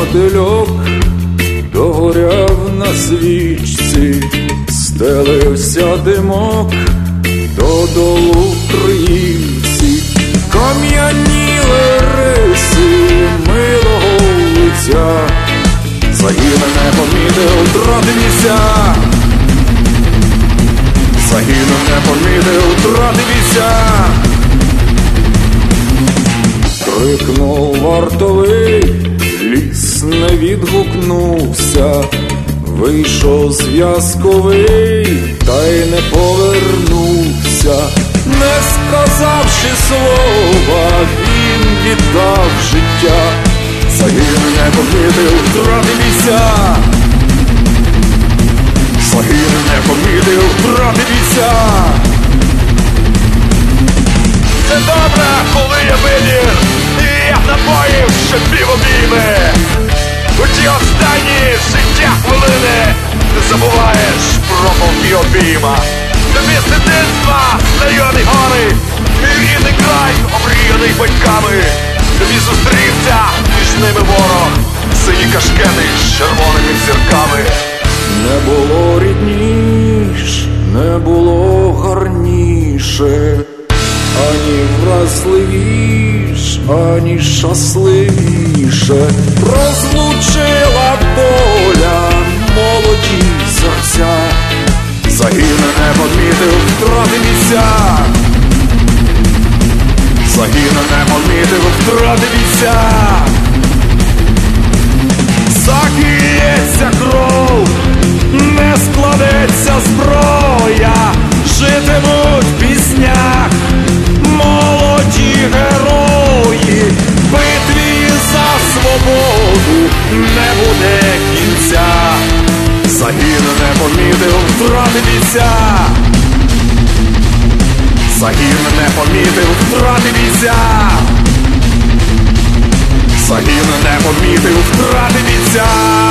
мотильок догоряв на свічці, стелився димок додолу Троїці. Кам'яніли риси милого лиця, загін не помітив, втратився. Загін не помітив, втратився. Крикнув вартовий, ліс не відгукнувся. Вийшов зв'язковий, та й не повернувся. Не сказавши слова, він віддав життя. Загін не помітив, втратився. Загін не помітив, втратився. Це добре, коли я винір, і я напоїв, що півобійми. У ті останні життя хвилини ти забуваєш про полки обійма. Тобі з дитинства знайомі гори, мій рідний край, обріяний батьками. Тобі зустрівся між ними ворог, сині кашкети з червоними зірками. Не було рідніш, не було гарніше, ані вразливіш, ані щасливіше. Розлучила доля молоді серця. Загін не помітив, втратився. Загін не помітив, втратився. Закиється кров, не складеться зброя, житимуть в піснях молоді герої. Битві за свободу не буде кінця. Загін не помітив, втратився. Загін не помітив, втратився. Загін не помітив, втратився.